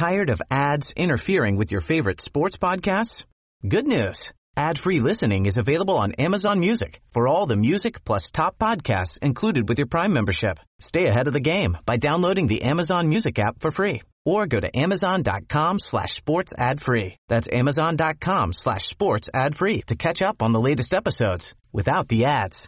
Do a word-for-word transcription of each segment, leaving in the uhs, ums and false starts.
Tired of ads interfering with your favorite sports podcasts? Good news. Ad-free listening is available on Amazon Music for all the music plus top podcasts included with your Prime membership. Stay ahead of the game by downloading the Amazon Music app for free or go to amazon.com slash sports ad free. That's amazon.com slash sports ad free to catch up on the latest episodes without the ads.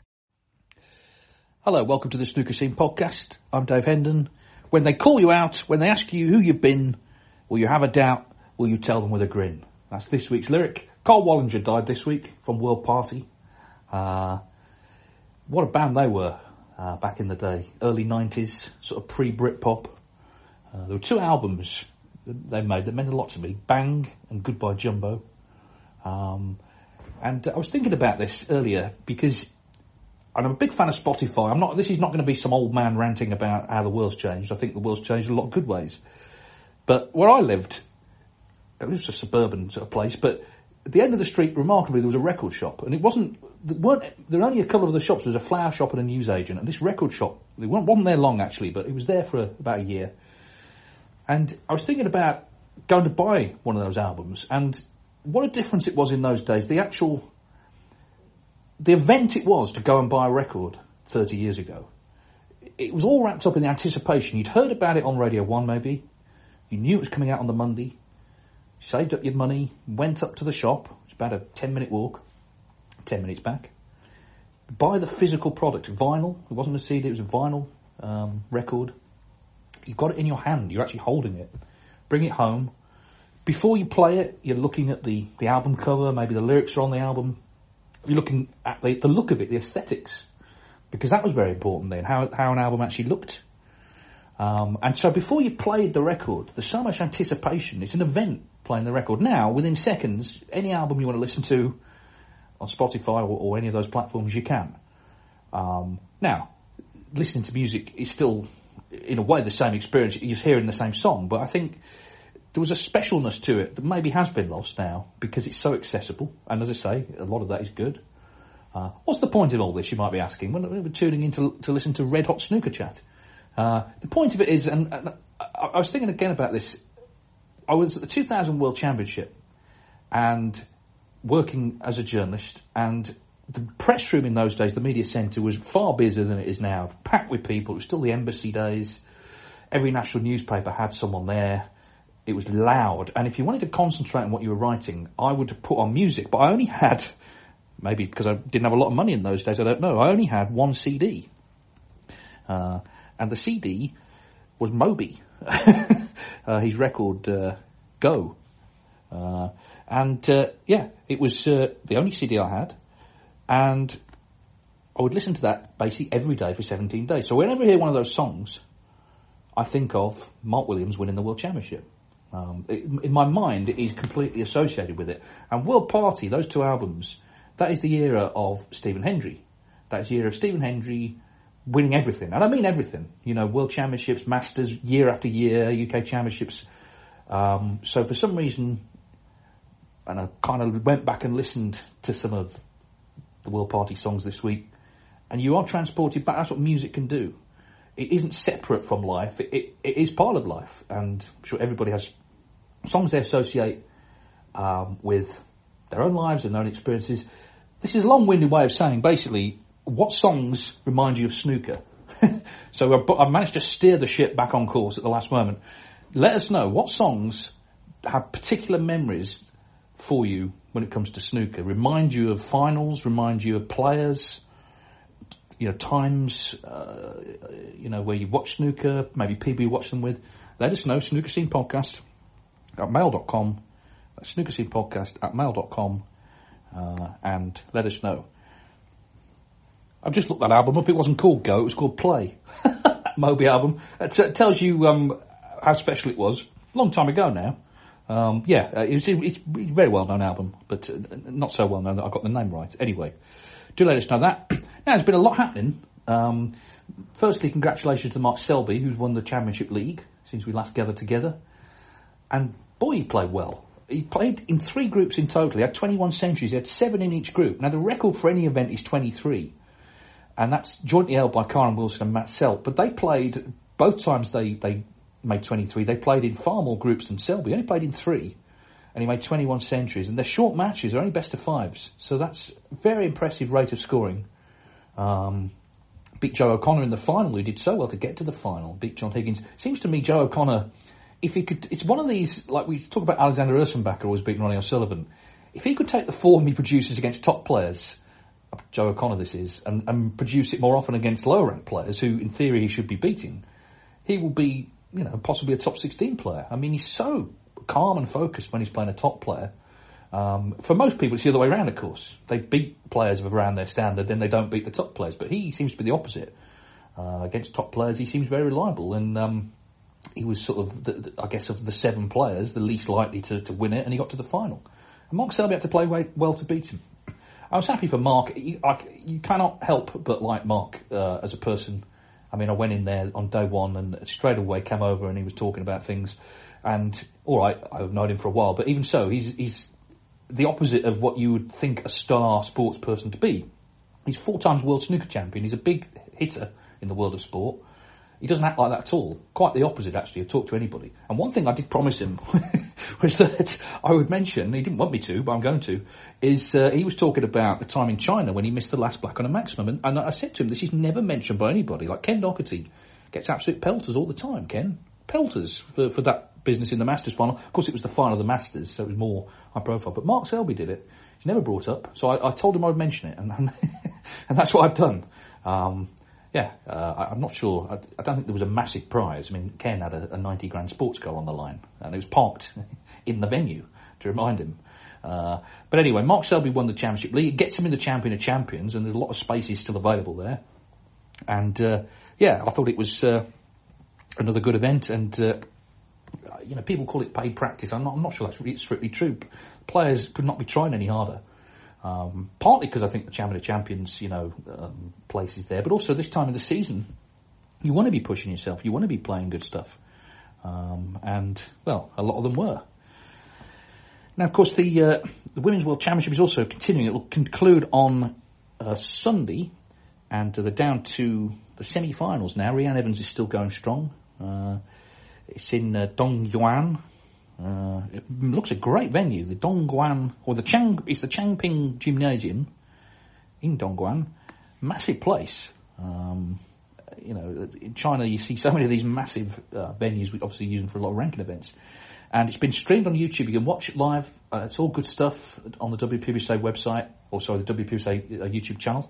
Hello, welcome to the Snooker Scene Podcast. I'm Dave Hendon. When they call you out, when they ask you who you've been, will you have a doubt, will you tell them with a grin? That's this week's lyric. Carl Wallinger died this week from World Party. Uh, what a band they were uh, back in the day. Early nineties, sort of pre-Britpop. Uh, there were two albums that they made that meant a lot to me. Bang and Goodbye Jumbo. Um, and I was thinking about this earlier because I'm a big fan of Spotify. I'm not. This is not going to be some old man ranting about how the world's changed. I think the world's changed in a lot of good ways. But where I lived, it was a suburban sort of place, but at the end of the street, remarkably, there was a record shop. And it wasn't, there weren't, there were only a couple of the shops. There was a flower shop and a newsagent. And this record shop, it wasn't there long actually, but it was there for a, about a year. And I was thinking about going to buy one of those albums, and what a difference it was in those days. The actual, the event it was to go and buy a record thirty years ago. It was all wrapped up in the anticipation. You'd heard about it on Radio one maybe. You knew it was coming out on the Monday. Saved up your money, went up to the shop. It's about a ten minute walk. ten minutes back. Buy the physical product. Vinyl. It wasn't a C D, it was a vinyl um, record. You've got it in your hand. You're actually holding it. Bring it home. Before you play it, you're looking at the, the album cover. Maybe the lyrics are on the album. You're looking at the, the look of it, the aesthetics. Because that was very important then, how, how an album actually looked. Um, and so before you played the record, there's so much anticipation. It's an event playing the record. Now, within seconds, any album you want to listen to on Spotify or, or any of those platforms, you can. Um, now, listening to music is still, in a way, the same experience. You're hearing the same song, but I think there was a specialness to it that maybe has been lost now because it's so accessible. And as I say, a lot of that is good. Uh, what's the point in all this, you might be asking, when we're tuning in to, to listen to Red Hot Snooker Chat? Uh, the point of it is, and, and I, I was thinking again about this, I was at the two thousand World Championship and working as a journalist, and the press room in those days, the media centre, was far busier than it is now, packed with people. It was still the embassy days. Every national newspaper had someone there. It was loud, and if you wanted to concentrate on what you were writing, I would put on music, but I only had, maybe because I didn't have a lot of money in those days, I don't know, I only had one C D. Uh, and the C D was Moby. uh, his record, uh, Go. Uh, and, uh, yeah, it was uh, the only C D I had. And I would listen to that basically every day for seventeen days. So whenever I hear one of those songs, I think of Mark Williams winning the World Championship. Um, it, in my mind, it is completely associated with it. And World Party, those two albums, that is the era of Stephen Hendry. That is the era of Stephen Hendry winning everything. And I mean everything. You know, World Championships, Masters, year after year, U K Championships. Um, so for some reason, and I kind of went back and listened to some of the World Party songs this week, and you are transported back. That's what music can do. It isn't separate from life. It, it, it is part of life. And I'm sure everybody has songs they associate um, with their own lives and their own experiences. This is a long-winded way of saying, basically, what songs remind you of snooker? So I, I managed to steer the ship back on course at the last moment. Let us know what songs have particular memories for you when it comes to snooker. Remind you of finals, remind you of players, you know, times, uh, you know, where you watch snooker, maybe people you watch them with. Let us know, Snooker Scene Podcast at mail dot com. That's Snooker Scene Podcast at mail dot com. Uh, and let us know. I've just looked that album up. It wasn't called Go, it was called Play. Moby album. It, t- it tells you um, how special it was. A long time ago now. Um, yeah, uh, it's, it's a very well-known album, but uh, not so well-known that I got the name right. Anyway, do let us know that. Now, there's been a lot happening. Um, firstly, congratulations to Mark Selby, who's won the Championship League since we last gathered together. And boy, he played well. He played in three groups in total. He had twenty-one centuries. He had seven in each group. Now, the record for any event is twenty-three. And that's jointly held by Karen Wilson and Matt Selt. But they played, both times they, they made twenty-three. They played in far more groups than Selby. He only played in three, and he made twenty-one centuries. And they're short matches. They're only best of fives. So that's a very impressive rate of scoring. Um, beat Joe O'Connor in the final, who did so well to get to the final. Beat John Higgins. Seems to me Joe O'Connor, if he could, it's one of these, like we talk about Alexander Ursenbacher always beating Ronnie O'Sullivan. If he could take the form he produces against top players, Joe O'Connor this is, and, and produce it more often against lower ranked players who in theory he should be beating, he will be, you know, possibly a top sixteen player. I mean, he's so calm and focused when he's playing a top player. Um, for most people, it's the other way around, of course. They beat players of around their standard, then they don't beat the top players. But he seems to be the opposite. Uh, against top players, he seems very reliable. And um, he was sort of, the, the, I guess, of the seven players, the least likely to, to win it, and he got to the final. And Mark Selby had to play way, well to beat him. I was happy for Mark. You, I, you cannot help but like Mark uh, as a person. I mean, I went in there on day one and straight away came over and he was talking about things. And, all right, I've known him for a while, but even so, he's he's the opposite of what you would think a star sports person to be. He's four times world snooker champion. He's a big hitter in the world of sport. He doesn't act like that at all. Quite the opposite, actually. He'll talk to anybody. And one thing I did promise him was that I would mention, he didn't want me to, but I'm going to, is uh, he was talking about the time in China when he missed the last black on a maximum. And, and I said to him, this is never mentioned by anybody. Like Ken Doherty gets absolute pelters all the time, Ken. Pelters for, for that business in the Masters final. Of course, it was the final of the Masters, so it was more high profile. But Mark Selby did it. He's never brought up. So I, I told him I would mention it. And, and, and that's what I've done. Um, Yeah, uh, I, I'm not sure. I, I don't think there was a massive prize. I mean, Ken had a, a ninety grand sports car on the line, and it was parked in the venue to remind him. Uh, but anyway, Mark Selby won the Championship League. It gets him in the Champion of Champions, and there's a lot of spaces still available there. And uh, yeah, I thought it was uh, another good event. And uh, you know, people call it paid practice. I'm not. I'm not sure that's really strictly true. Players could not be trying any harder. Um, partly because I think the Champion of Champions, you know, um, place is there, but also this time of the season, you want to be pushing yourself, you want to be playing good stuff, um, and well, a lot of them were. Now, of course, the uh, the Women's World Championship is also continuing. It will conclude on uh, Sunday, and uh, they're down to the semi-finals now. Rhiannon Evans is still going strong. Uh, it's in uh, Dongguan. Uh, it looks a great venue, the Dongguan, or the Chang, it's the Changping Gymnasium in Dongguan. Massive place. Um, you know, in China you see so many of these massive uh, venues, we obviously use them for a lot of ranking events. And it's been streamed on YouTube. You can watch it live. Uh, it's all good stuff on the W P B S A website, or sorry, the W P B S A uh, YouTube channel.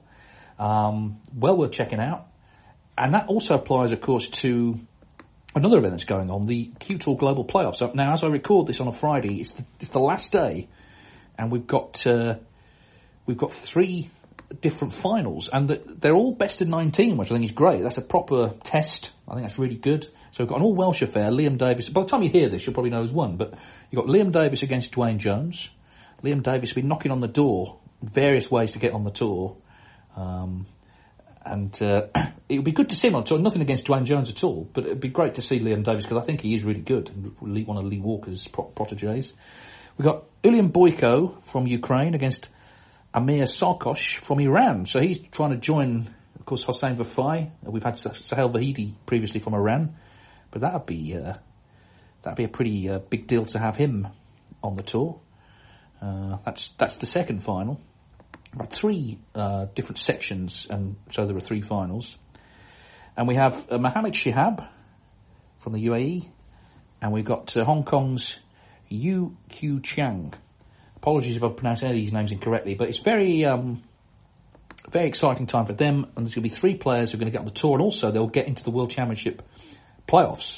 Um, well worth checking out. And that also applies, of course, to another event that's going on, the Q Tour Global Playoffs. So now, as I record this on a Friday, it's the, it's the last day, and we've got uh, we've got three different finals, and the, they're all best of nineteen, which I think is great. That's a proper test. I think that's really good. So we've got an all Welsh affair. Liam Davis. By the time you hear this, you'll probably know who's won. But you've got Liam Davis against Dwayne Jones. Liam Davis has been knocking on the door, various ways to get on the tour. Um, And uh, it would be good to see him on tour. Nothing against Dwayne Jones at all, but it would be great to see Liam Davis because I think he is really good. One of Lee Walker's pro- proteges. We've got Ulian Boyko from Ukraine against Amir Sarkosh from Iran. So he's trying to join, of course, Hossein Vafai. We've had Sahel Vahidi previously from Iran, but that would be uh, that'd be a pretty uh, big deal to have him on the tour. Uh, that's that's the second final. About three uh, different sections, and so there are three finals. And we have uh, Mohammed Shihab from the U A E, and we've got uh, Hong Kong's Yu Q Chiang. Apologies if I've pronounced any of these names incorrectly, but it's very, um, very exciting time for them. And there's going to be three players who are going to get on the tour, and also they'll get into the World Championship playoffs.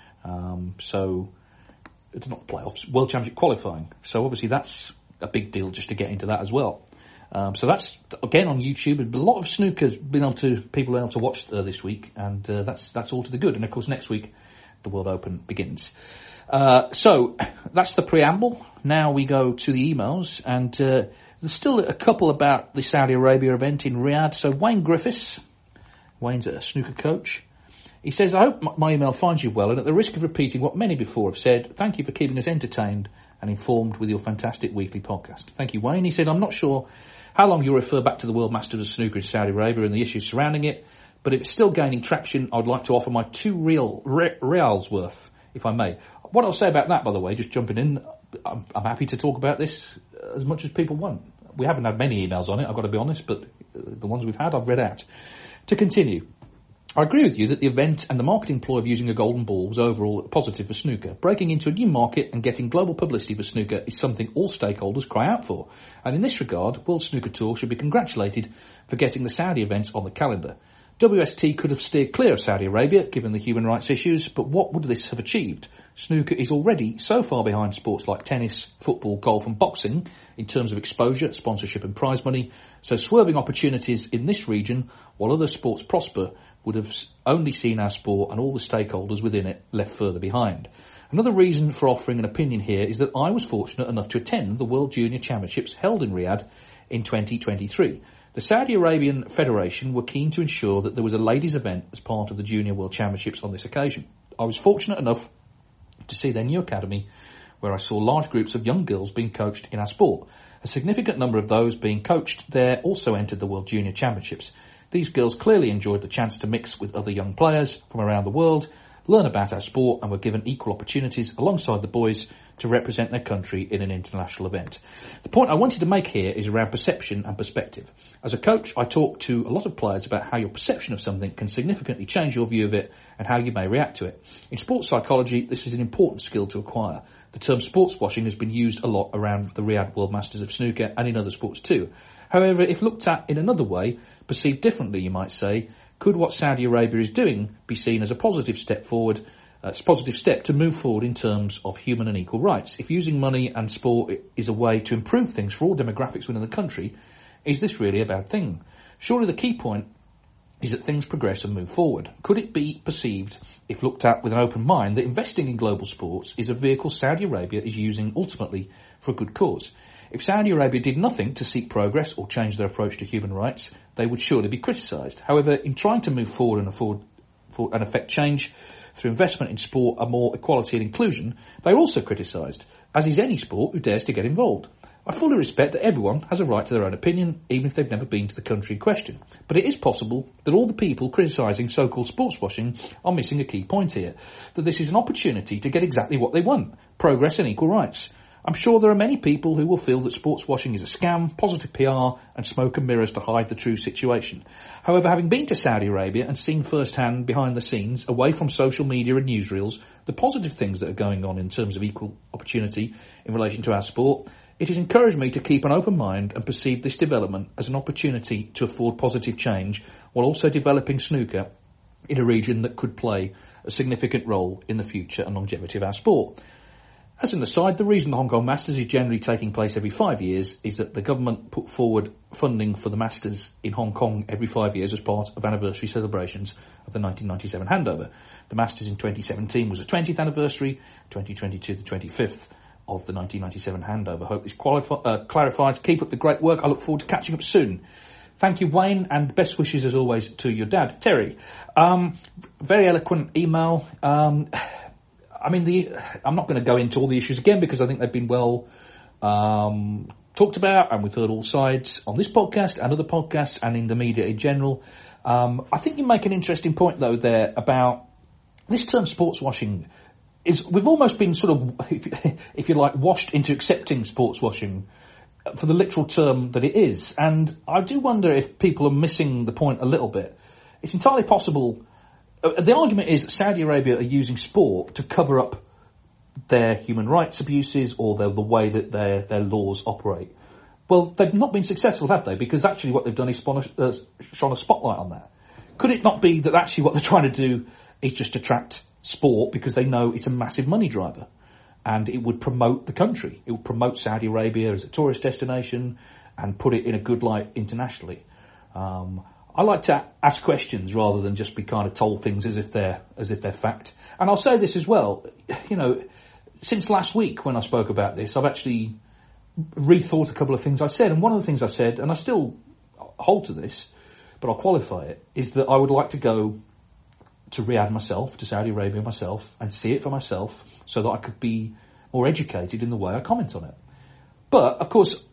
Um, so it's not playoffs, World Championship qualifying. So obviously that's a big deal just to get into that as well. Um, so that's again on YouTube. A lot of snooker's been able to people been able to watch uh, this week, and uh, that's that's all to the good. And of course, next week the World Open begins. Uh, so that's the preamble. Now we go to the emails, and uh, there's still a couple about the Saudi Arabia event in Riyadh. So Wayne Griffiths, Wayne's a snooker coach. He says, "I hope my email finds you well, and at the risk of repeating what many before have said, thank you for keeping us entertained and informed with your fantastic weekly podcast." Thank you, Wayne. He said, "I'm not sure how long you'll refer back to the World Masters of Snooker in Saudi Arabia and the issues surrounding it, but if it's still gaining traction, I'd like to offer my two real re- reals worth, if I may. What I'll say about that, by the way, just jumping in, I'm, I'm happy to talk about this as much as people want. We haven't had many emails on it, I've got to be honest, but the ones we've had, I've read out. To continue, I agree with you that the event and the marketing ploy of using a golden ball was overall positive for snooker. Breaking into a new market and getting global publicity for snooker is something all stakeholders cry out for. And in this regard, World Snooker Tour should be congratulated for getting the Saudi events on the calendar. W S T could have steered clear of Saudi Arabia, given the human rights issues, but what would this have achieved? Snooker is already so far behind sports like tennis, football, golf and boxing in terms of exposure, sponsorship and prize money, so swerving opportunities in this region, while other sports prosper, would have only seen our sport and all the stakeholders within it left further behind. Another reason for offering an opinion here is that I was fortunate enough to attend the World Junior Championships held in Riyadh in twenty twenty-three. The Saudi Arabian Federation were keen to ensure that there was a ladies' event as part of the Junior World Championships on this occasion. I was fortunate enough to see their new academy, where I saw large groups of young girls being coached in our sport. A significant number of those being coached there also entered the World Junior Championships. These girls clearly enjoyed the chance to mix with other young players from around the world, learn about our sport, and were given equal opportunities alongside the boys to represent their country in an international event. The point I wanted to make here is around perception and perspective. As a coach, I talk to a lot of players about how your perception of something can significantly change your view of it and how you may react to it. In sports psychology, this is an important skill to acquire. The term sports washing has been used a lot around the Riyadh World Masters of Snooker and in other sports too. However, if looked at in another way, perceived differently, you might say, could what Saudi Arabia is doing be seen as a positive step forward, a positive step to move forward in terms of human and equal rights? If using money and sport is a way to improve things for all demographics within the country, is this really a bad thing? Surely the key point is that things progress and move forward. Could it be perceived, if looked at with an open mind, that investing in global sports is a vehicle Saudi Arabia is using ultimately for a good cause? If Saudi Arabia did nothing to seek progress or change their approach to human rights, they would surely be criticised. However, in trying to move forward and, afford, for, and affect change through investment in sport and more equality and inclusion, they are also criticised, as is any sport who dares to get involved. I fully respect that everyone has a right to their own opinion, even if they've never been to the country in question. But it is possible that all the people criticising so-called sports washing are missing a key point here, that this is an opportunity to get exactly what they want, progress and equal rights. I'm sure there are many people who will feel that sports washing is a scam, positive P R and smoke and mirrors to hide the true situation. However, having been to Saudi Arabia and seen firsthand behind the scenes, away from social media and newsreels, the positive things that are going on in terms of equal opportunity in relation to our sport, it has encouraged me to keep an open mind and perceive this development as an opportunity to afford positive change while also developing snooker in a region that could play a significant role in the future and longevity of our sport. As an aside, the reason the Hong Kong Masters is generally taking place every five years is that the government put forward funding for the Masters in Hong Kong every five years as part of anniversary celebrations of the nineteen ninety-seven handover. The Masters in twenty seventeen was the twentieth anniversary, twenty twenty-two the twenty-fifth of the nineteen ninety-seven handover. Hope this qualify, uh, clarifies. Keep up the great work. I look forward to catching up soon. Thank you, Wayne, and best wishes as always to your dad, Terry. Um, very eloquent email. Um, I mean, the I'm not going to go into all the issues again because I think they've been well um, talked about, and we've heard all sides on this podcast and other podcasts and in the media in general. Um, I think you make an interesting point, though, there about this term sports washing. Is we've almost been sort of, if you, if you like, washed into accepting sports washing for the literal term that it is. And I do wonder if people are missing the point a little bit. It's entirely possible. The argument is that Saudi Arabia are using sport to cover up their human rights abuses or the, the way that their, their laws operate. Well, they've not been successful, have they? Because actually what they've done is spon- uh, shone a spotlight on that. Could it not be that actually what they're trying to do is just attract sport because they know it's a massive money driver and it would promote the country? It would promote Saudi Arabia as a tourist destination and put it in a good light internationally. Um, I like to ask questions rather than just be kind of told things as if they're as if they're fact. And I'll say this as well, you know, since last week when I spoke about this, I've actually rethought a couple of things I said. And one of the things I said, and I still hold to this, but I'll qualify it, is that I would like to go to Riyadh myself, to Saudi Arabia myself, and see it for myself so that I could be more educated in the way I comment on it. But, of course,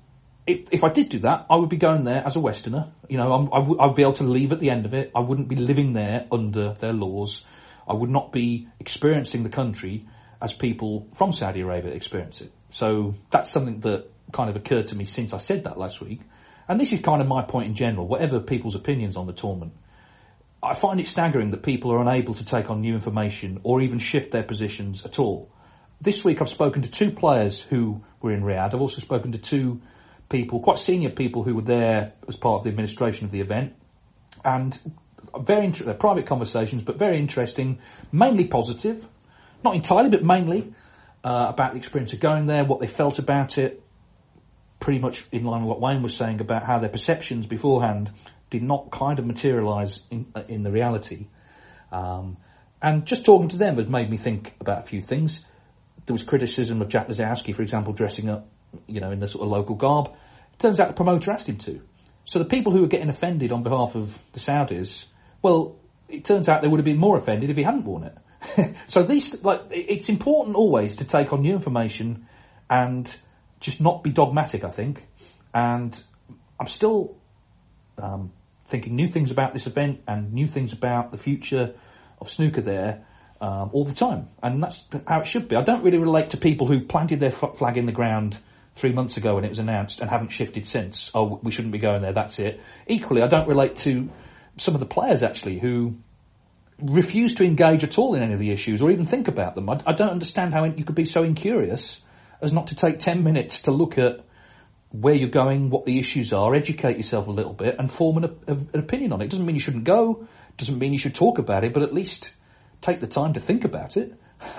if, if I did do that, I would be going there as a Westerner. You know, I'm, I w- I'd be able to leave at the end of it. I wouldn't be living there under their laws. I would not be experiencing the country as people from Saudi Arabia experience it. So that's something that kind of occurred to me since I said that last week. And this is kind of my point in general, whatever people's opinions on the tournament. I find it staggering that people are unable to take on new information or even shift their positions at all. This week I've spoken to two players who were in Riyadh. I've also spoken to two people, quite senior people who were there as part of the administration of the event. And very inter- they're private conversations, but very interesting, mainly positive. Not entirely, but mainly uh, about the experience of going there, what they felt about it. Pretty much in line with what Wayne was saying about how their perceptions beforehand did not kind of materialise in, in the reality. Um, and just talking to them has made me think about a few things. There was criticism of Jack Lazowski, for example, dressing up, you know, in the sort of local garb. It turns out the promoter asked him to. So the people who were getting offended on behalf of the Saudis, well, it turns out they would have been more offended if he hadn't worn it. So these, like, it's important always to take on new information and just not be dogmatic, I think. And I'm still um, thinking new things about this event and new things about the future of snooker there um, all the time. And that's how it should be. I don't really relate to people who planted their flag in the ground three months ago when it was announced and haven't shifted since. Oh, we shouldn't be going there, that's it. Equally, I don't relate to some of the players, actually, who refuse to engage at all in any of the issues or even think about them. I, I don't understand how you could be so incurious as not to take ten minutes to look at where you're going, what the issues are, educate yourself a little bit and form an, a, an opinion on it. It doesn't mean you shouldn't go, doesn't mean you should talk about it, but at least take the time to think about it.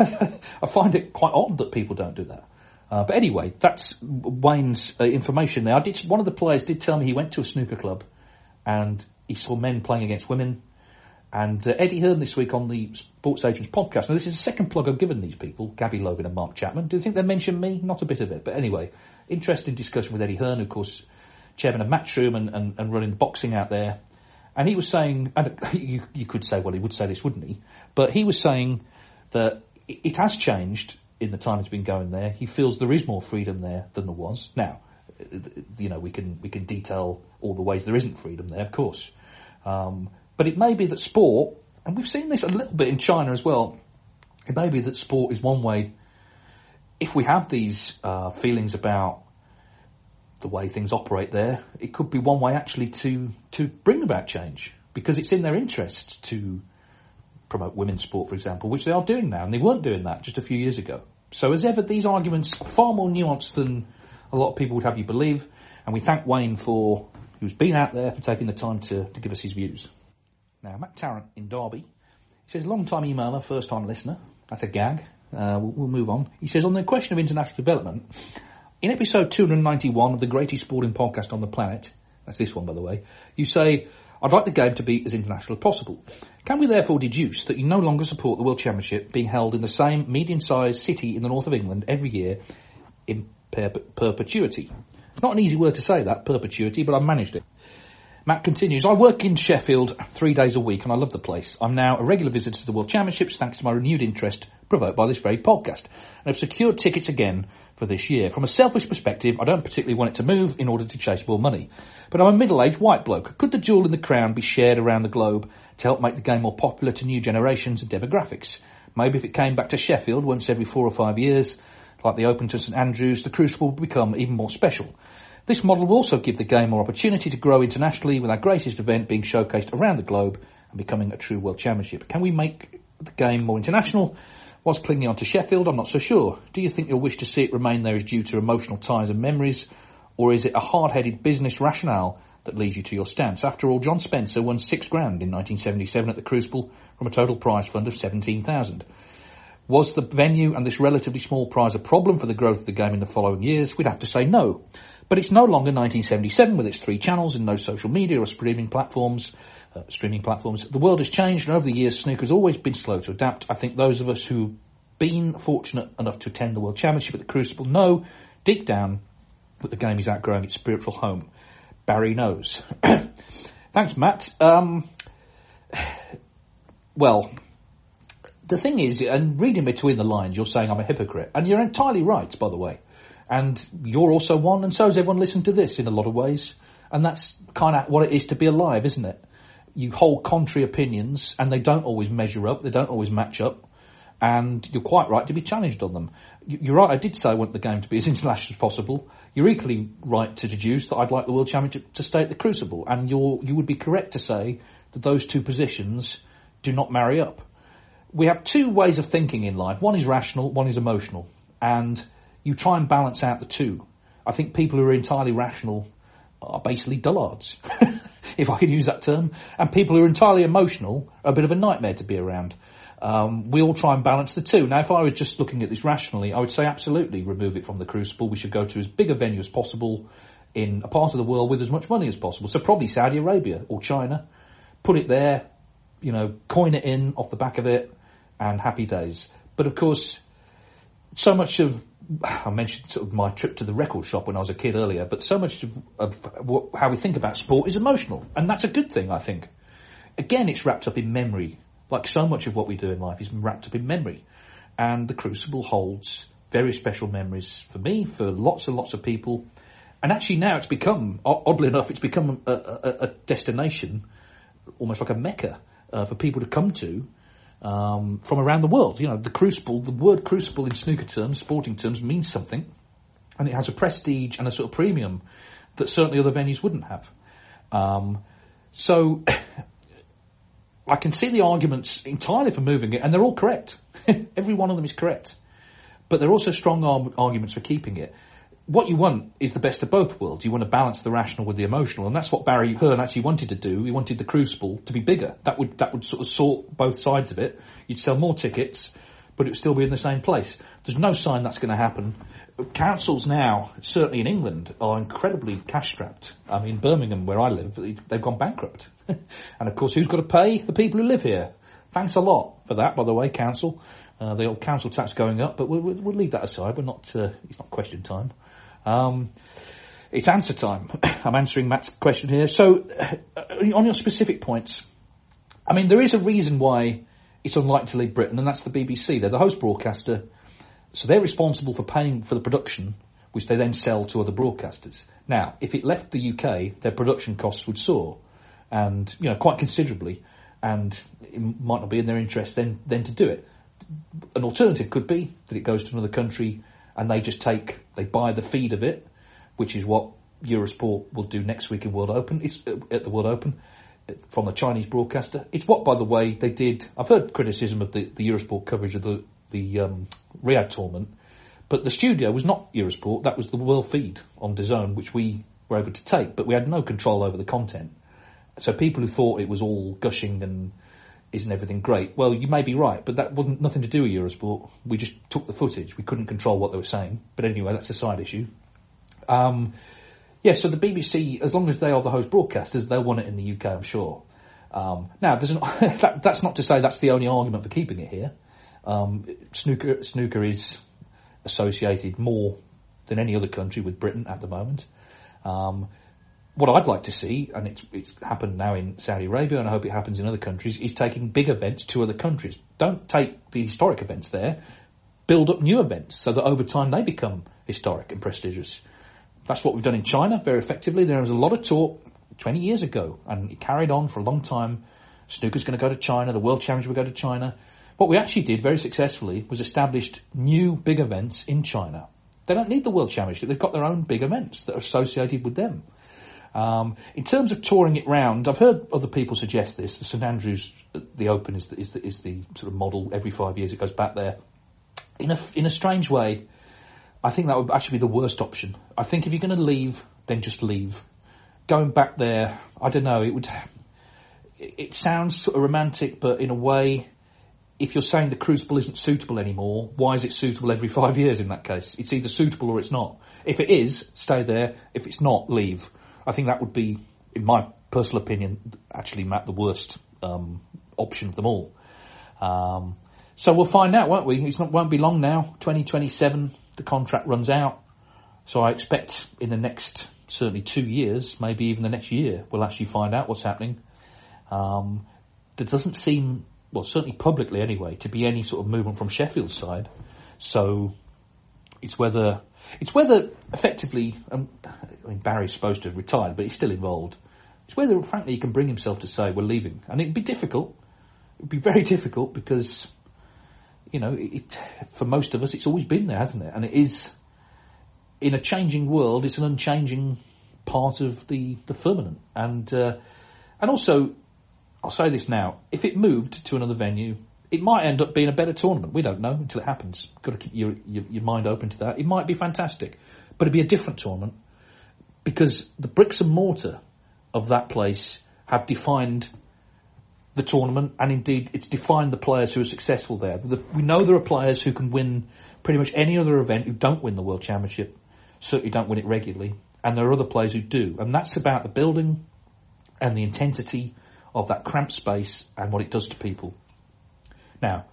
I find it quite odd that people don't do that. Uh, but anyway, that's Wayne's uh, information there. I did, one of the players did tell me he went to a snooker club and he saw men playing against women. And uh, Eddie Hearn this week on the Sports Agents podcast. Now, this is the second plug I've given these people, Gabby Logan and Mark Chapman. Do you think they mentioned me? Not a bit of it. But anyway, interesting discussion with Eddie Hearn, who, of course, chairman of Matchroom and, and, and running boxing out there. And he was saying, and you, you could say, well, he would say this, wouldn't he? But he was saying that it has changed in the time he's been going there. He feels there is more freedom there than there was. Now, you know, we can we can detail all the ways there isn't freedom there, of course. Um, but it may be that sport, and we've seen this a little bit in China as well, it may be that sport is one way, if we have these uh, feelings about the way things operate there, it could be one way actually to, to bring about change, because it's in their interests to promote women's sport, for example, which they are doing now, and they weren't doing that just a few years ago. So as ever, these arguments are far more nuanced than a lot of people would have you believe, and we thank Wayne for, who's been out there, for taking the time to, to give us his views. Now, Matt Tarrant in Derby, he says, long-time emailer, first-time listener. That's a gag. Uh, we'll, we'll move on. He says, on the question of international development, in episode two ninety-one of the greatest sporting podcast on the planet, that's this one, by the way, you say, I'd like the game to be as international as possible. Can we therefore deduce that you no longer support the World Championship being held in the same medium-sized city in the north of England every year in per- perpetuity? Not an easy word to say that, perpetuity, but I've managed it. Matt continues, I work in Sheffield three days a week and I love the place. I'm now a regular visitor to the World Championships thanks to my renewed interest provoked by this very podcast. And I've secured tickets again for this year. From a selfish perspective, I don't particularly want it to move in order to chase more money. But I'm a middle-aged white bloke. Could the jewel in the crown be shared around the globe to help make the game more popular to new generations and demographics? Maybe if it came back to Sheffield once every four or five years, like the Open to St Andrews, the Crucible would become even more special. This model will also give the game more opportunity to grow internationally, with our greatest event being showcased around the globe and becoming a true World Championship. Can we make the game more international whilst clinging on to Sheffield? I'm not so sure. Do you think your wish to see it remain there is due to emotional ties and memories, or is it a hard-headed business rationale that leads you to your stance? After all, John Spencer won six grand in nineteen seventy-seven at the Crucible from a total prize fund of seventeen thousand. Was the venue and this relatively small prize a problem for the growth of the game in the following years? We'd have to say no. But it's no longer nineteen seventy-seven with its three channels and no social media or streaming platforms. Uh, streaming platforms. The world has changed, and over the years, snooker's always been slow to adapt. I think those of us who've been fortunate enough to attend the World Championship at the Crucible know, deep down, that the game is outgrowing its spiritual home. Barry knows. Thanks, Matt. Um, well, the thing is, and reading between the lines, you're saying I'm a hypocrite, and you're entirely right, by the way. And you're also one, and so is everyone listening to this in a lot of ways. And that's kind of what it is to be alive, isn't it? You hold contrary opinions, and they don't always measure up, they don't always match up, and you're quite right to be challenged on them. You're right, I did say I want the game to be as international as possible. You're equally right to deduce that I'd like the World Championship to stay at the Crucible, and you're, you would be correct to say that those two positions do not marry up. We have two ways of thinking in life. One is rational, one is emotional, and you try and balance out the two. I think people who are entirely rational are basically dullards, if I can use that term, and people who are entirely emotional are a bit of a nightmare to be around. Um, we all try and balance the two. Now, if I was just looking at this rationally, I would say absolutely remove it from the Crucible. We should go to as big a venue as possible in a part of the world with as much money as possible. So probably Saudi Arabia or China. Put it there, you know, coin it in off the back of it, and happy days. But of course, so much of, I mentioned sort of my trip to the record shop when I was a kid earlier, but so much of, of what, how we think about sport is emotional. And that's a good thing, I think. Again, it's wrapped up in memory. Like so much of what we do in life is wrapped up in memory. And the Crucible holds very special memories for me, for lots and lots of people. And actually now it's become, oddly enough, it's become a, a, a destination, almost like a mecca, uh, for people to come to um, from around the world. You know, the Crucible, the word Crucible in snooker terms, sporting terms, means something. And it has a prestige and a sort of premium that certainly other venues wouldn't have. Um, so I can see the arguments entirely for moving it, and they're all correct. Every one of them is correct. But there are also strong ar- arguments for keeping it. What you want is the best of both worlds. You want to balance the rational with the emotional, and that's what Barry Hearn actually wanted to do. He wanted the Crucible to be bigger. That would that would sort of sort both sides of it. You'd sell more tickets, but it would still be in the same place. There's no sign that's going to happen. Councils now, certainly in England, are incredibly cash-strapped. I mean, Birmingham, where I live, they've gone bankrupt. And of course, who's got to pay? The people who live here. Thanks a lot for that, by the way, council. Uh, the old council tax going up, but we'll, we'll leave that aside. We're not. Uh, it's not question time. Um, it's answer time. I'm answering Matt's question here. So, uh, on your specific points, I mean, there is a reason why it's unlikely to leave Britain, and that's the B B C. They're the host broadcaster, so they're responsible for paying for the production, which they then sell to other broadcasters. Now, if it left the U K, their production costs would soar, and, you know, quite considerably, and it might not be in their interest then, then to do it. An alternative could be that it goes to another country and they just take, they buy the feed of it, which is what Eurosport will do next week in World Open. It's at the World Open from a Chinese broadcaster. It's what, by the way, they did. I've heard criticism of the, the Eurosport coverage of the, the um, Riyadh tournament, but the studio was not Eurosport. That was the World Feed on DAZN, which we were able to take, but we had no control over the content. So people who thought it was all gushing and isn't everything great, well, you may be right, but that wasn't nothing to do with Eurosport. We just took the footage. We couldn't control what they were saying. But anyway, that's a side issue. Um, yeah, so the B B C, as long as they are the host broadcasters, they'll want it in the U K, I'm sure. Um, now, there's an, that, that's not to say that's the only argument for keeping it here. Um, snooker, snooker is associated more than any other country with Britain at the moment. Um, What I'd like to see, and it's it's happened now in Saudi Arabia, and I hope it happens in other countries, is taking big events to other countries. Don't take the historic events there, build up new events so that over time they become historic and prestigious. That's what we've done in China very effectively. There was a lot of talk twenty years ago, and it carried on for a long time. Snooker's going to go to China, the World Championship will go to China. What we actually did very successfully was established new big events in China. They don't need the World Championship. They've got their own big events that are associated with them. Um, in terms of touring it round, I've heard other people suggest this. The St Andrews, the Open is the, is the, is the sort of model. Every five years it goes back there. In a, in a strange way, I think that would actually be the worst option. I think if you're going to leave, then just leave. Going back there, I don't know, it would, it, it sounds sort of romantic, but in a way, if you're saying the Crucible isn't suitable anymore, why is it suitable every five years in that case? It's either suitable or it's not. If it is, stay there. If it's not, leave. I think that would be, in my personal opinion, actually, Matt, the worst um, option of them all. Um, so we'll find out, won't we? It won't be long now. twenty twenty-seven, the contract runs out. So I expect in the next, certainly two years, maybe even the next year, we'll actually find out what's happening. Um, there doesn't seem, well, certainly publicly anyway, to be any sort of movement from Sheffield's side. So it's whether It's whether, effectively, um, I mean, Barry's supposed to have retired, but he's still involved. It's whether, frankly, he can bring himself to say, we're leaving. And it'd be difficult. It'd be very difficult because, you know, it, for most of us, it's always been there, hasn't it? And it is, in a changing world, it's an unchanging part of the, the firmament. And, uh, and also, I'll say this now, if it moved to another venue, it might end up being a better tournament. We don't know until it happens. Got to keep your, your your mind open to that. It might be fantastic, but it'd be a different tournament because the bricks and mortar of that place have defined the tournament, and indeed it's defined the players who are successful there. The, we know there are players who can win pretty much any other event who don't win the World Championship, certainly don't win it regularly, and there are other players who do. And that's about the building and the intensity of that cramped space and what it does to people. Now,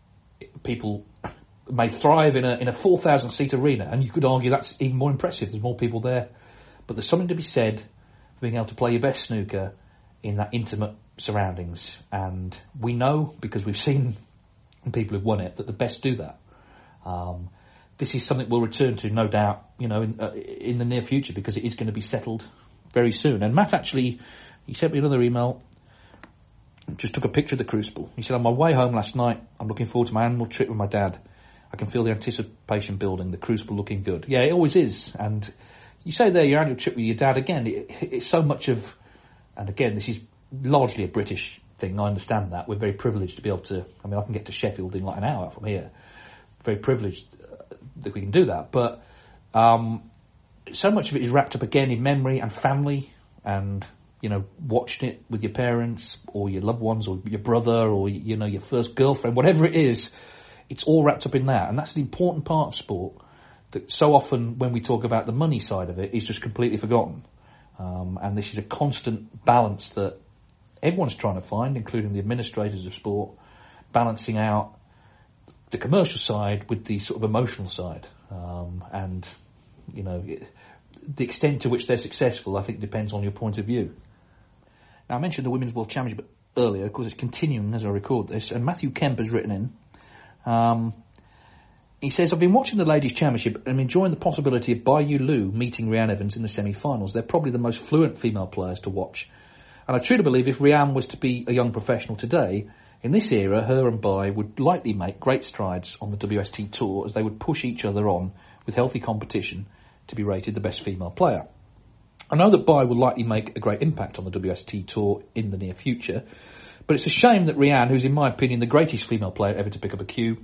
people may thrive in a in a four thousand seat arena, and you could argue that's even more impressive. There's more people there. But there's something to be said for being able to play your best snooker in that intimate surroundings. And we know, because we've seen people who've won it, that the best do that. Um, this is something we'll return to, no doubt, you know, in, uh, in the near future, because it is going to be settled very soon. And Matt actually, he sent me another email. Just took a picture of the Crucible. He said, on my way home last night, I'm looking forward to my annual trip with my dad. I can feel the anticipation building, the Crucible looking good. Yeah, it always is. And you say there, your annual trip with your dad, again, it, it's so much of, and again, this is largely a British thing, I understand that. We're very privileged to be able to, I mean, I can get to Sheffield in like an hour from here. Very privileged that we can do that. But um, so much of it is wrapped up again in memory and family and, you know, watching it with your parents or your loved ones or your brother or, you know, your first girlfriend, whatever it is, it's all wrapped up in that. And that's an important part of sport that so often when we talk about the money side of it is just completely forgotten. Um, and this is a constant balance that everyone's trying to find, including the administrators of sport, balancing out the commercial side with the sort of emotional side. Um, and, you know, it, the extent to which they're successful, I think, depends on your point of view. Now, I mentioned the Women's World Championship earlier, of course it's continuing as I record this, and Matthew Kemp has written in. Um, he says, I've been watching the Ladies' Championship and I'm enjoying the possibility of Baiyu Liu meeting Rhian Evans in the semi-finals. They're probably the most fluent female players to watch. And I truly believe if Rhian was to be a young professional today, in this era, her and Bai would likely make great strides on the W S T Tour as they would push each other on with healthy competition to be rated the best female player. I know that Bai will likely make a great impact on the W S T Tour in the near future, but it's a shame that Rhian, who's in my opinion the greatest female player ever to pick up a cue,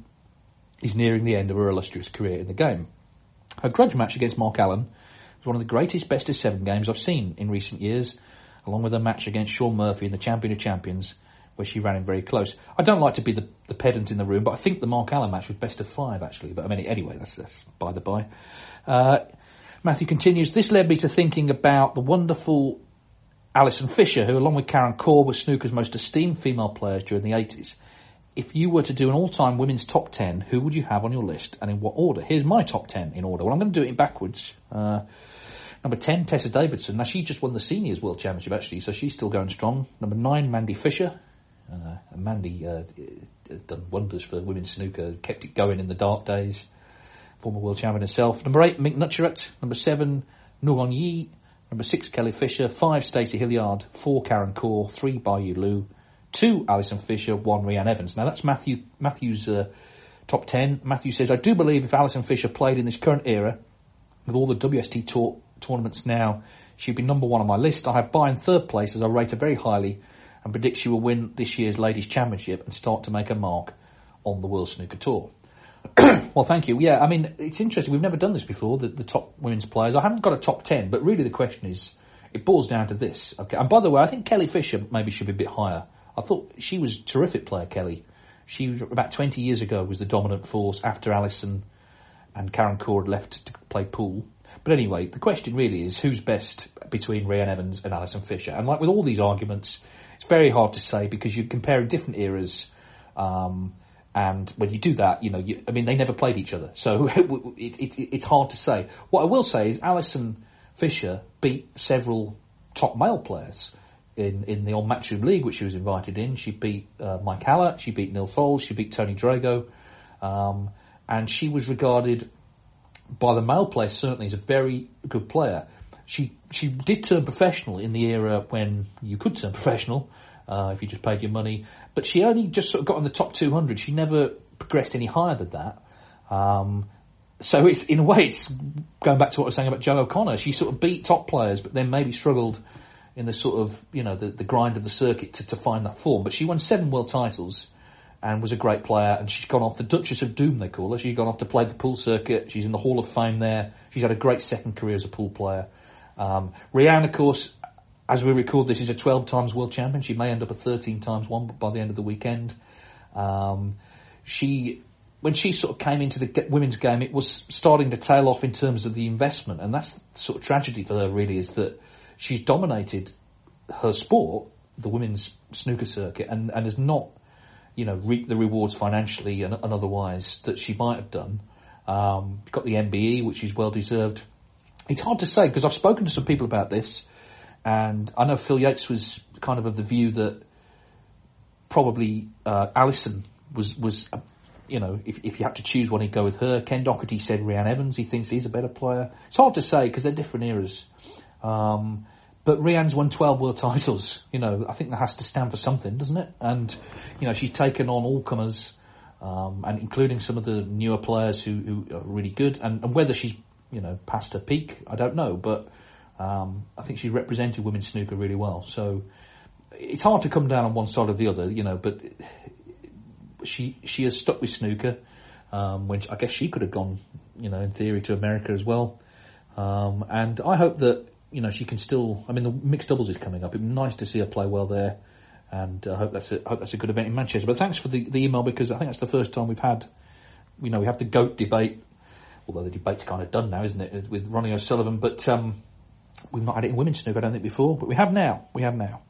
is nearing the end of her illustrious career in the game. Her grudge match against Mark Allen was one of the greatest best of seven games I've seen in recent years, along with her match against Shaun Murphy in the Champion of Champions, where she ran him very close. I don't like to be the, the pedant in the room, but I think the Mark Allen match was best of five, actually. But I mean, anyway, that's, that's by the by. Uh, Matthew continues, this led me to thinking about the wonderful Alison Fisher, who, along with Karen Corr, was snooker's most esteemed female players during the eighties. If you were to do an all-time women's top ten, who would you have on your list and in what order? Here's my top ten in order. Well, I'm going to do it in backwards. Uh, number ten, Tessa Davidson. Now, she just won the Seniors World Championship, actually, so she's still going strong. Number nine, Mandy Fisher. Uh, Mandy uh, done wonders for women's snooker, kept it going in the dark days. Former world champion herself. Number eight, Mink Nutcheret. Number seven, Nguyen Yi. Number six, Kelly Fisher. Five, Stacey Hilliard. Four, Karen Corr. Three, Baiyu Liu. Two, Alison Fisher. One, Rhian Evans. Now that's Matthew Matthew's uh, top ten. Matthew says, I do believe if Alison Fisher played in this current era, with all the W S T tour- tournaments now, she'd be number one on my list. I have Bai in third place as I rate her very highly and predict she will win this year's Ladies' Championship and start to make a mark on the World Snooker Tour. Well, thank you. Yeah, I mean, it's interesting. We've never done this before, the, the top women's players. I haven't got a top ten, but really the question is, it boils down to this. Okay. And by the way, I think Kelly Fisher maybe should be a bit higher. I thought she was a terrific player, Kelly. She, about twenty years ago, was the dominant force after Alison and Karen Corr had left to play pool. But anyway, the question really is, who's best between Rhian Evans and Alison Fisher? And like with all these arguments, it's very hard to say because you're comparing different eras, um, and when you do that, you know, you, I mean, they never played each other, so it, it, it, it's hard to say. What I will say is Alison Fisher beat several top male players in, in the old Matchroom League, which she was invited in. She beat uh, Mike Haller, she beat Neil Foles, she beat Tony Drago, um, and she was regarded by the male players certainly is a very good player. She she did turn professional in the era when you could turn professional uh, if you just paid your money, but she only just sort of got on the top two hundred. She never progressed any higher than that. Um, so it's in a way, it's going back to what I was saying about Jo O'Connor. She sort of beat top players, but then maybe struggled in the sort of, you know, the, the grind of the circuit to, to find that form. But she won seven world titles and was a great player, and she's gone off, the Duchess of Doom, they call her. She's gone off to play the pool circuit. She's in the Hall of Fame there. She's had a great second career as a pool player. Um, Rianne, of course, as we record this, is a twelve times world champion. She may end up a thirteen times one by the end of the weekend. Um, she, when she sort of came into the women's game, it was starting to tail off in terms of the investment, and that's the sort of tragedy for her, really, is that she's dominated her sport, the women's snooker circuit, and, and has not, you know, reap the rewards financially and, and otherwise that she might have done. Um, got the M B E, which is well deserved. It's hard to say because I've spoken to some people about this, and I know Phil Yates was kind of of the view that probably uh, Alison was was, uh, you know, if if you had to choose one, he'd go with her. Ken Doherty said Rianne Evans. He thinks he's a better player. It's hard to say because they're different eras. Um, But Rianne's won twelve world titles. You know, I think that has to stand for something, doesn't it? And, you know, she's taken on all comers, um, and including some of the newer players who, who are really good. And, and whether she's, you know, past her peak, I don't know. But um, I think she's represented women's snooker really well. So it's hard to come down on one side or the other, you know. But she she has stuck with snooker, um, when I guess she could have gone, you know, in theory to America as well. Um, and I hope that, you know, she can still, I mean, the mixed doubles is coming up. It'd be nice to see her play well there. And I uh, hope that's a, hope that's a good event in Manchester. But thanks for the, the email, because I think that's the first time we've had, you know, we have the GOAT debate, although the debate's kind of done now, isn't it, with Ronnie O'Sullivan. But um, we've not had it in women's snooker, I don't think, before. But we have now. We have now.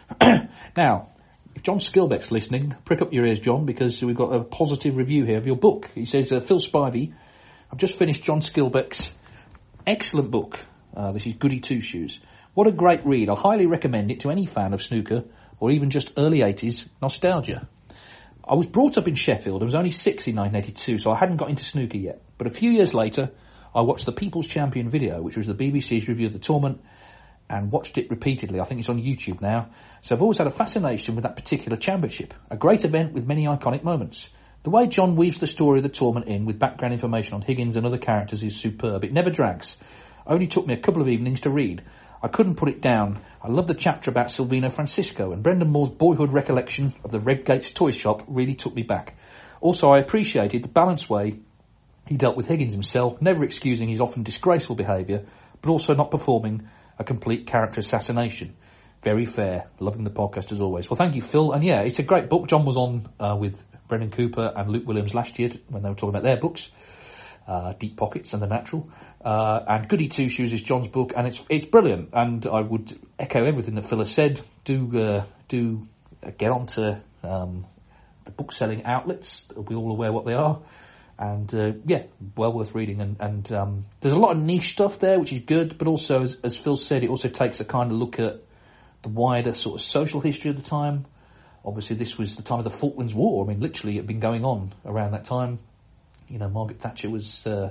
Now, if John Skilbeck's listening, prick up your ears, John, because we've got a positive review here of your book. He says, uh, Phil Spivey, I've just finished John Skilbeck's excellent book. Uh, this is Goody Two Shoes. What a great read. I highly recommend it to any fan of snooker or even just early eighties nostalgia. I was brought up in Sheffield. I was only six in nineteen eighty-two, so I hadn't got into snooker yet. But a few years later, I watched the People's Champion video, which was the B B C's review of the tournament, and watched it repeatedly. I think it's on YouTube now. So I've always had a fascination with that particular championship. A great event with many iconic moments. The way John weaves the story of the tournament in with background information on Higgins and other characters is superb. It never drags. Only took me a couple of evenings to read. I couldn't put it down. I love the chapter about Silvino Francisco, and Brendan Moore's boyhood recollection of the Redgate's toy shop really took me back. Also, I appreciated the balanced way he dealt with Higgins himself, never excusing his often disgraceful behaviour, but also not performing a complete character assassination. Very fair. Loving the podcast as always. Well, thank you, Phil. And yeah, it's a great book. John was on uh, with Brendan Cooper and Luke Williams last year when they were talking about their books, uh, Deep Pockets and The Natural. Uh, and Goody Two Shoes is John's book, and it's it's brilliant. And I would echo everything that Phil has said. Do uh, do uh, get onto um, the book selling outlets. We're all aware what they are, and uh, yeah, well worth reading. And, and um, there's a lot of niche stuff there, which is good. But also, as, as Phil said, it also takes a kind of look at the wider sort of social history of the time. Obviously, this was the time of the Falklands War. I mean, literally, it had been going on around that time. You know, Margaret Thatcher was Uh,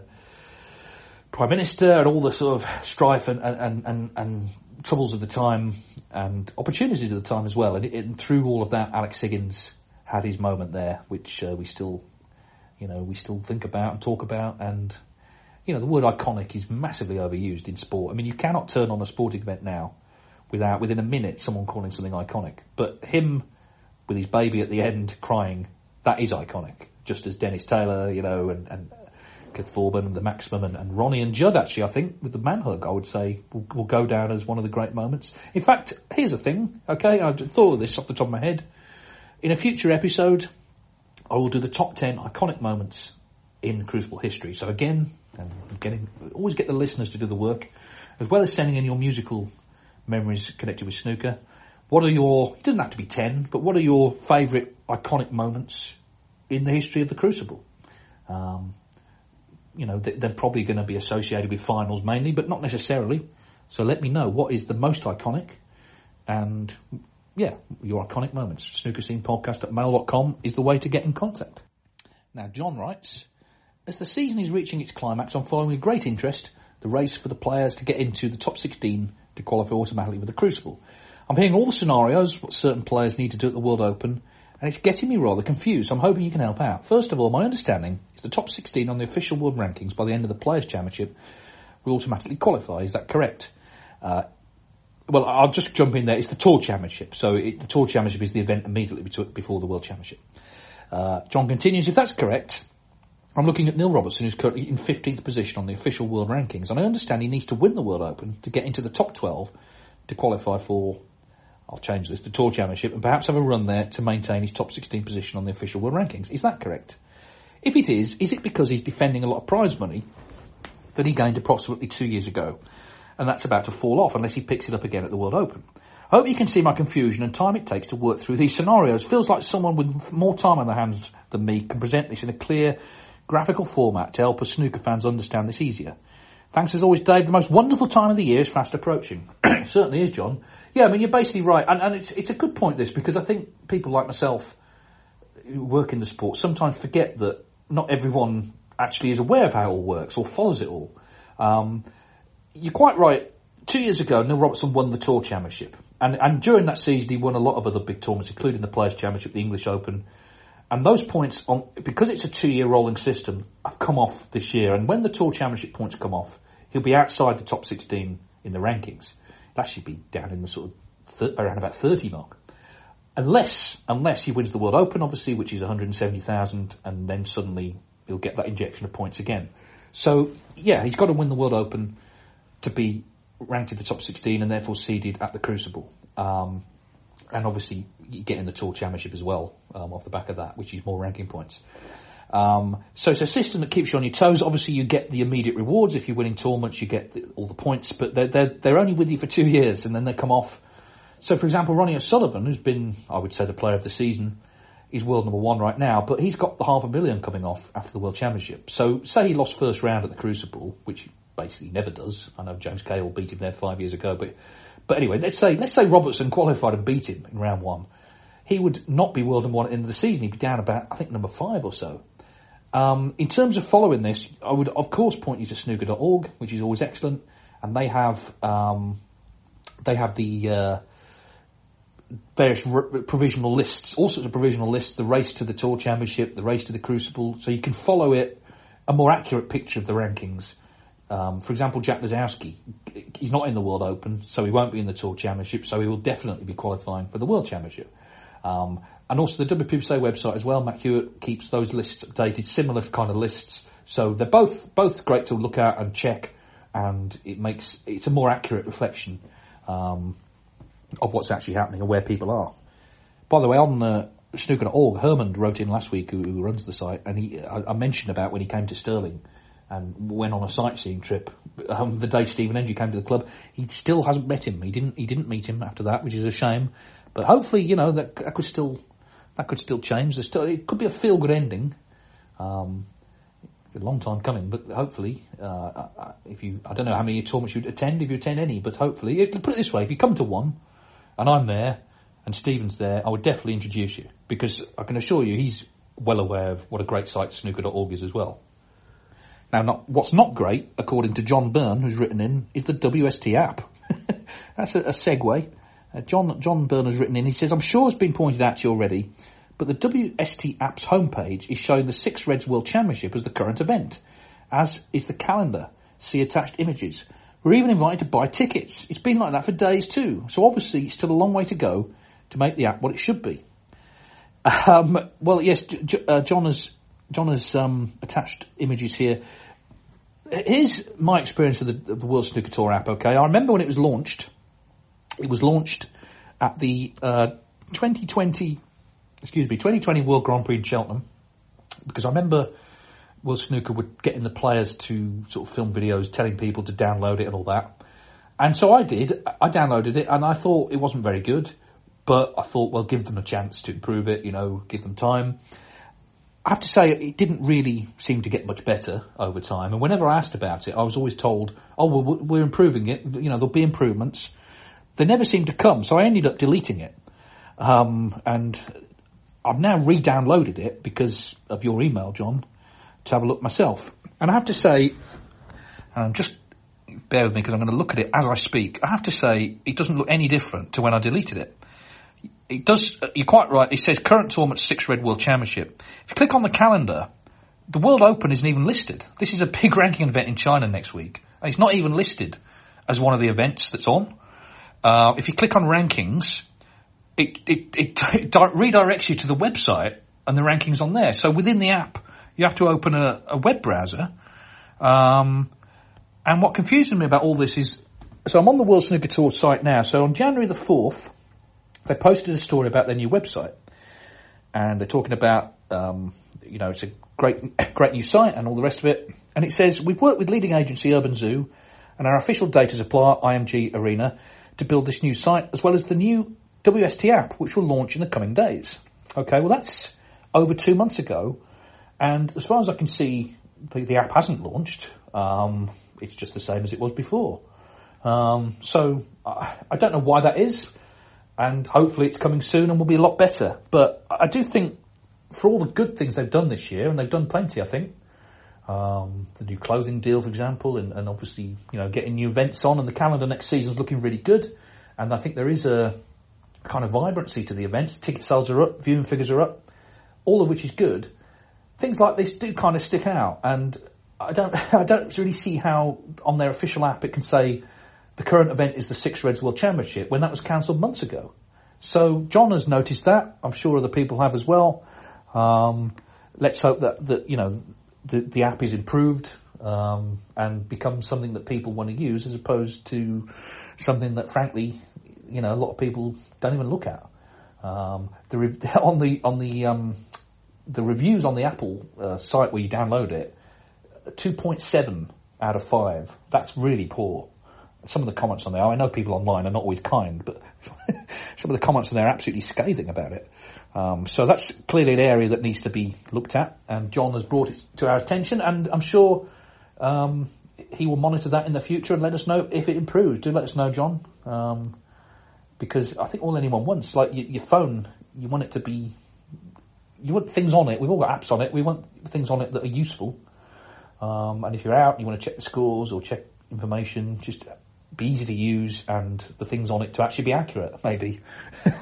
Prime Minister, and all the sort of strife and, and, and, and troubles of the time and opportunities of the time as well. And, it, and through all of that, Alex Higgins had his moment there, which uh, we still, you know, we still think about and talk about. And, you know, the word iconic is massively overused in sport. I mean, you cannot turn on a sporting event now without, within a minute, someone calling something iconic. But him with his baby at the end crying, that is iconic. Just as Dennis Taylor, you know, and, and Cliff Thorburn and the Maximum, and, and Ronnie and Judd, actually, I think, with the manhug, I would say, will, will go down as one of the great moments. In fact, here's a thing, okay, I thought of this off the top of my head. In a future episode, I will do the top ten iconic moments in Crucible history. So again, and getting, always get the listeners to do the work, as well as sending in your musical memories connected with snooker. What are your, it doesn't have to be ten, but what are your favourite iconic moments in the history of the Crucible? Um... You know, they're probably going to be associated with finals mainly, but not necessarily. So let me know what is the most iconic, and yeah, your iconic moments. snooker scene podcast at mail dot com is the way to get in contact. Now, John writes, As the season is reaching its climax, I'm following with great interest the race for the players to get into the top sixteen to qualify automatically for the Crucible. I'm hearing all the scenarios, what certain players need to do at the World Open, and it's getting me rather confused. I'm hoping you can help out. First of all, my understanding is the top sixteen on the official world rankings by the end of the Players' Championship will automatically qualify. Is that correct? Uh, well, I'll just jump in there. It's the Tour Championship. So it, the Tour Championship is the event immediately before the World Championship. Uh, John continues, if that's correct, I'm looking at Neil Robertson, who's currently in fifteenth position on the official world rankings, and I understand he needs to win the World Open to get into the top twelve to qualify for, I'll change this, the Tour Championship, and perhaps have a run there to maintain his top sixteen position on the official world rankings. Is that correct? If it is, is it because he's defending a lot of prize money that he gained approximately two years ago, and that's about to fall off unless he picks it up again at the World Open? I hope you can see my confusion and time it takes to work through these scenarios. Feels like someone with more time on their hands than me can present this in a clear, graphical format to help us snooker fans understand this easier. Thanks as always, Dave. The most wonderful time of the year is fast approaching. It certainly is, John. Yeah, I mean, you're basically right. And, and it's it's a good point, this, because I think people like myself who work in the sport sometimes forget that not everyone actually is aware of how it all works or follows it all. Um, you're quite right. Two years ago, Neil Robertson won the Tour Championship. And, and during that season, he won a lot of other big tournaments, including the Players' Championship, the English Open. And those points, on because it's a two-year rolling system, have come off this year. And when the Tour Championship points come off, he'll be outside the top sixteen in the rankings. He'll actually be down in the sort of th- around about thirty mark. Unless, unless he wins the World Open, obviously, which is one hundred seventy thousand, and then suddenly he'll get that injection of points again. So, yeah, he's got to win the World Open to be ranked in the top sixteen and therefore seeded at the Crucible. Um, and obviously, you get in the Tour Championship as well, um, off the back of that, which is more ranking points. Um, so it's a system that keeps you on your toes. Obviously, you get the immediate rewards. If you're winning tournaments, you get the, all the points, but they're, they're, they're only with you for two years and then they come off. So, for example, Ronnie O'Sullivan, who's been, I would say, the player of the season, is world number one right now, but he's got the half a million coming off after the World Championship. So, say he lost first round at the Crucible, which he basically never does. I know James Cahill beat him there five years ago, but but anyway, let's say let's say Robertson qualified and beat him in round one. He would not be world number one at the end of the season. He'd be down about, I think, number five or so. Um, in terms of following this, I would, of course, point you to snooker dot org, which is always excellent, and they have um, they have the uh, various r- provisional lists, all sorts of provisional lists, the race to the Tour Championship, the race to the Crucible, so you can follow it, a more accurate picture of the rankings. Um, for example, Jack Lisowski, he's not in the World Open, so he won't be in the Tour Championship, so he will definitely be qualifying for the World Championship. Um, and also the W P B C website as well, Matt Hewitt keeps those lists updated, similar kind of lists. So they're both both great to look at and check, and it makes it's a more accurate reflection um, of what's actually happening and where people are. By the way, on uh, snooker dot org, Herman wrote in last week, who, who runs the site, and he I, I mentioned about when he came to Stirling and went on a sightseeing trip um, the day Stephen Enge came to the club. He still hasn't met him. He didn't. He didn't meet him after that, which is a shame. But hopefully, you know, that, that could still that could still change. There's still, it could be a feel good ending. Um, a long time coming, but hopefully, uh, if you, I don't know how many tournaments you'd attend, if you attend any, but hopefully, it, put it this way: if you come to one, and I'm there, and Stephen's there, I would definitely introduce you, because I can assure you, he's well aware of what a great site snooker dot org is as well. Now, not, what's not great, according to John Byrne, who's written in, is the W S T app. That's a, a segue. Uh, John John Byrne has written in, he says, I'm sure it's been pointed out to you already, but the W S T app's homepage is showing the Six Reds World Championship as the current event, as is the calendar. See attached images. We're even invited to buy tickets. It's been like that for days too, so obviously it's still a long way to go to make the app what it should be. Um, well, yes, J- J- uh, John has... John has um, attached images here. Here's my experience of the, of the World Snooker Tour app, okay? I remember when it was launched. It was launched at the uh, twenty twenty, excuse me, twenty twenty World Grand Prix in Cheltenham, because I remember World Snooker were getting the players to sort of film videos, telling people to download it and all that. And so I did. I downloaded it, and I thought it wasn't very good, but I thought, well, give them a chance to improve it, you know, give them time. I have to say, it didn't really seem to get much better over time. And whenever I asked about it, I was always told, oh, well, we're improving it. You know, there'll be improvements. They never seemed to come, so I ended up deleting it. Um, and I've now re-downloaded it because of your email, John. to have a look myself. And I have to say, um, just bear with me because I'm going to look at it as I speak. I have to say, it doesn't look any different to when I deleted it. It does, you're quite right, it says current tournament six Red World Championship. If you click on the calendar, the World Open isn't even listed. This is a big ranking event in China next week. And it's not even listed as one of the events that's on. Uh, if you click on rankings, it, it, it, it redirects you to the website and the rankings on there. So within the app, you have to open a, a web browser. Um, and what confuses me about all this is, so I'm on the World Snooker Tour site now. So on January the fourth, they posted a story about their new website. And they're talking about, um, you know, it's a great, great new site and all the rest of it. And it says, we've worked with leading agency Urban Zoo and our official data supplier, I M G Arena, to build this new site, as well as the new W S T app, which will launch in the coming days. Okay, well, that's over two months ago. And as far as I can see, the, the app hasn't launched. Um, it's just the same as it was before. Um, so I, I don't know why that is. And hopefully it's coming soon and will be a lot better. But I do think for all the good things they've done this year, and they've done plenty, I think, um, the new clothing deal, for example, and, and obviously, you know, getting new events on, and the calendar next season is looking really good. And I think there is a kind of vibrancy to the events. Ticket sales are up, viewing figures are up, all of which is good. Things like this do kind of stick out, and I don't, I don't really see how on their official app it can say the current event is the Six Reds World Championship when that was cancelled months ago. So John has noticed that. I'm sure other people have as well. Um, let's hope that, that you know, the, the app is improved um, and becomes something that people want to use, as opposed to something that, frankly, you know, a lot of people don't even look at. Um, the re- on the on the um, the reviews on the Apple uh, site where you download it, two point seven out of five. That's really poor. Some of the comments on there, I know people online are not always kind, but some of the comments on there are absolutely scathing about it. Um, so that's clearly an area that needs to be looked at, and John has brought it to our attention, and I'm sure um, he will monitor that in the future and let us know if it improves. Do let us know, John, um, because I think all anyone wants, like your, your phone, you want it to be, you want things on it. We've all got apps on it. We want things on it that are useful. Um, and if you're out and you want to check the scores or check information, just be easy to use, and the things on it to actually be accurate, maybe. I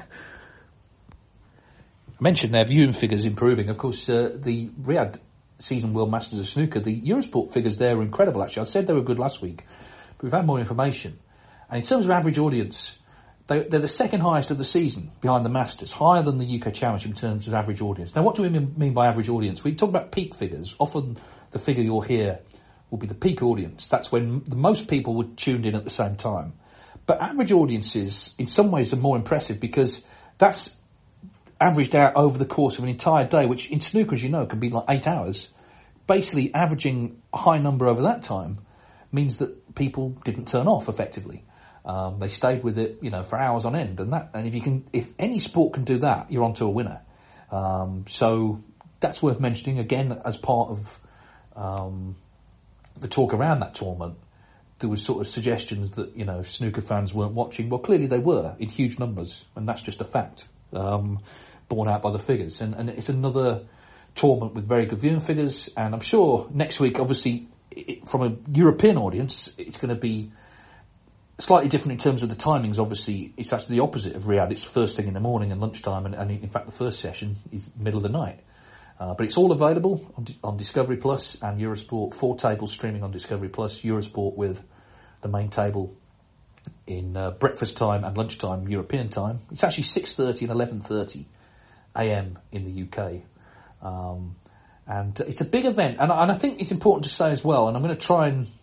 mentioned their viewing figures improving. Of course, uh, the Riyadh Season World Masters of Snooker, the Eurosport figures there were incredible, actually. I said they were good last week, but we've had more information. And in terms of average audience, they, they're the second highest of the season behind the Masters, higher than the U K Championship in terms of average audience. Now, what do we mean by average audience? We talk about peak figures. Often the figure you'll hear will be the peak audience. That's when the most people would tuned in at the same time. But average audiences, in some ways, are more impressive because that's averaged out over the course of an entire day, which in snooker, as you know, can be like eight hours. Basically, averaging a high number over that time means that people didn't turn off effectively. Um, they stayed with it, you know, for hours on end, and that. And if you can, if any sport can do that, you're onto a winner. Um, so that's worth mentioning again as part of um, the talk around that tournament. There was sort of suggestions that, you know, snooker fans weren't watching. Well, clearly they were in huge numbers, and that's just a fact, um, borne out by the figures. And, and it's another tournament with very good viewing figures, and I'm sure next week, obviously, it, from a European audience, it's going to be slightly different in terms of the timings. Obviously, it's actually the opposite of Riyadh. It's first thing in the morning and lunchtime, and, and in fact the first session is middle of the night. Uh, but it's all available on, on Discovery Plus and Eurosport, four tables streaming on Discovery Plus, Eurosport with the main table in uh, breakfast time and lunchtime European time. It's actually six thirty and eleven thirty a.m. in the U K. Um, and it's a big event, and, and I think it's important to say as well, and I'm going to try and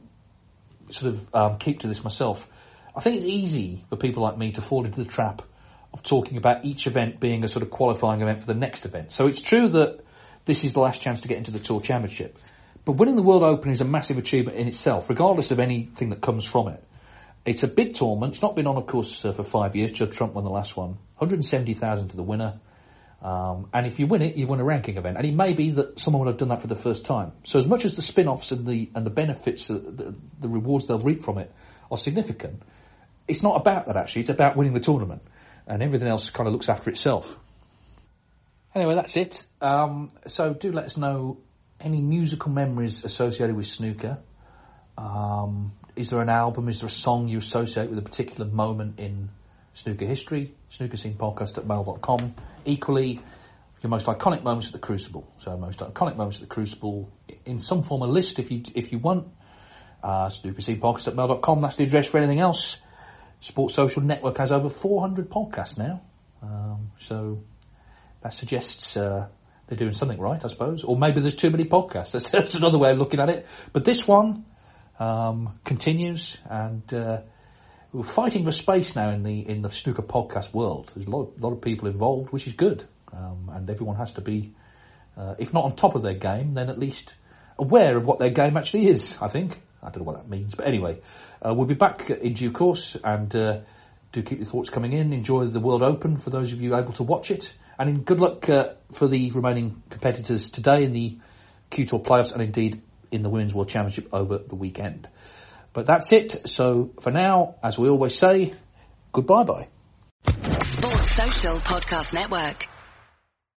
sort of um, keep to this myself. I think it's easy for people like me to fall into the trap of talking about each event being a sort of qualifying event for the next event. So it's true that this is the last chance to get into the Tour Championship, but winning the World Open is a massive achievement in itself, regardless of anything that comes from it. It's a big tournament. It's not been on, of course, uh, for five years. Judd Trump won the last one. one hundred seventy thousand to the winner. Um, and if you win it, you win a ranking event. And it may be that someone would have done that for the first time. So as much as the spin-offs and the and the benefits, uh, the, the rewards they'll reap from it are significant, it's not about that, actually. It's about winning the tournament. And everything else kind of looks after itself. Anyway, that's it. Um, so do let us know any musical memories associated with snooker? Um, is there an album, is there a song you associate with a particular moment in snooker history? snooker scene podcast at mail dot com. Equally, your most iconic moments at the Crucible. So most iconic moments at the Crucible in some form, a list if you if you want. Uh, snooker scene podcast at mail dot com. That's the address for anything else. Sports Social Network has over four hundred podcasts now. Um, so that suggests uh, they're doing something right, I suppose. Or maybe there's too many podcasts. That's, that's another way of looking at it. But this one um, continues, and uh, we're fighting for space now in the in the snooker podcast world. There's a lot of, lot of people involved, which is good. Um, and everyone has to be, uh, if not on top of their game, then at least aware of what their game actually is, I think. I don't know what that means. But anyway, uh, we'll be back in due course, and uh, do keep your thoughts coming in. Enjoy the World Open for those of you able to watch it. And in good luck uh, for the remaining competitors today in the Q Tour playoffs, and indeed in the Women's World Championship over the weekend. But that's it. So for now, as we always say, goodbye-bye. Sports Social Podcast Network.